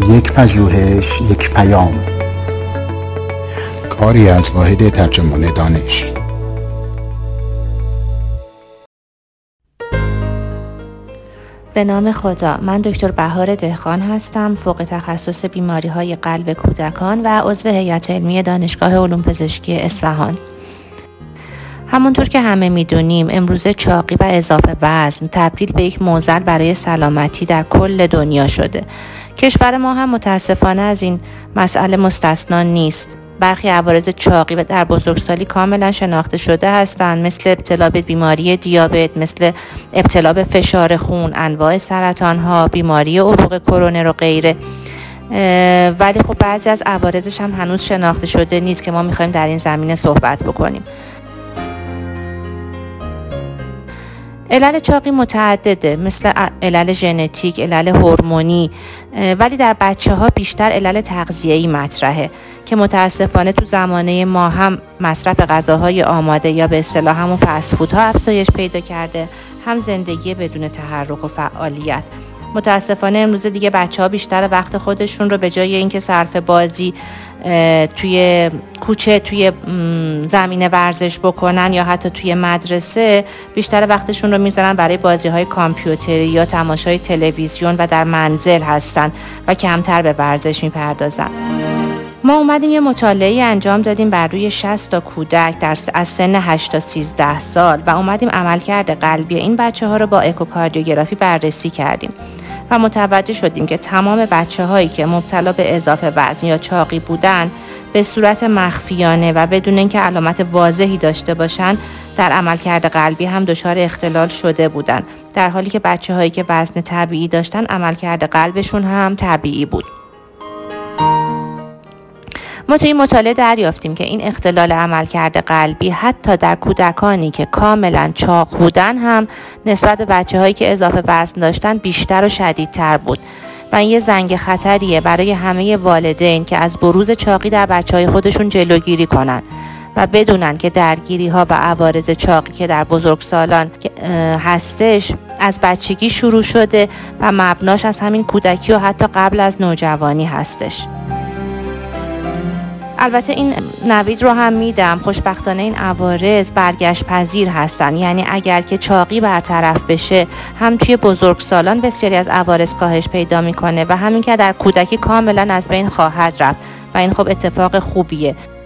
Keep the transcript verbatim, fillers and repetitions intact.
یک پژوهش، یک پیام. کاری از واحد ترجمان دانش. به نام خدا. من دکتر بهار دهقان هستم، فوق تخصص بیماری‌های قلب کودکان و عضو هیئت علمی دانشگاه علوم پزشکی اصفهان. همونطور که همه میدونیم امروزه چاقی و اضافه وزن تبدیل به یک معضل برای سلامتی در کل دنیا شده. کشور ما هم متاسفانه از این مسئله مستثنا نیست. برخی عوارض چاقی و در بزرگسالی کاملا شناخته شده هستند، مثل ابتلا به بیماری دیابت، مثل ابتلا به فشار خون، انواع سرطان ها، بیماری عروق کرونر و غیره. ولی خب بعضی از عوارضش هم هنوز شناخته شده نیست که ما میخوایم در این زمینه صحبت بکنیم. علل چاقی متعدده، مثل علل ژنتیک، علل هورمونی، ولی در بچه ها بیشتر علل تغذیه‌ای مطرحه که متاسفانه تو زمانه ما هم مصرف غذاهای آماده یا به اصطلاح همون فست فودها افزایش پیدا کرده، هم زندگی بدون تحرک و فعالیت. متاسفانه امروز دیگه بچه ها بیشتر وقت خودشون رو به جای اینکه صرف بازی توی کوچه، توی زمین ورزش بکنن یا حتی توی مدرسه، بیشتر وقتشون رو میذارن برای بازی های کامپیوتری یا تماشای تلویزیون و در منزل هستن و کمتر به ورزش میپردازن. ما اومدیم یه مطالعه انجام دادیم بر روی شصت تا کودک در از سن هشت تا سیزده سال و اومدیم عملکرد قلبی این بچه ها رو با اکوکاردیوگرافی بررسی کردیم و متوجه شدیم که تمام بچه هایی که مبتلا به اضافه وزن یا چاقی بودن به صورت مخفیانه و بدون اینکه علامت واضحی داشته باشن در عملکرد قلبی هم دچار اختلال شده بودن، در حالی که بچه هایی که وزن طبیعی داشتن عملکرد قلبشون هم طبیعی بود. ما توی این مطالعه دریافتیم که این اختلال عملکرد قلبی حتی در کودکانی که کاملا چاق بودن هم نسبت به بچه‌هایی که اضافه وزن داشتن بیشتر و شدیدتر بود و این یه زنگ خطریه برای همه والدین که از بروز چاقی در بچه‌های خودشون جلوگیری کنن و بدونن که درگیری‌ها و عوارض چاقی که در بزرگسالان هستش از بچگی شروع شده و مبناش از همین کودکی و حتی قبل از نوجوانی هستش. البته این نوید رو هم میدم، خوشبختانه این عوارض برگشت پذیر هستن، یعنی اگر که چاقی برطرف بشه هم توی بزرگسالان بسیاری از عوارض کاهش پیدا میکنه و همین که در کودکی کاملا از بین خواهد رفت و این خب اتفاق خوبیه.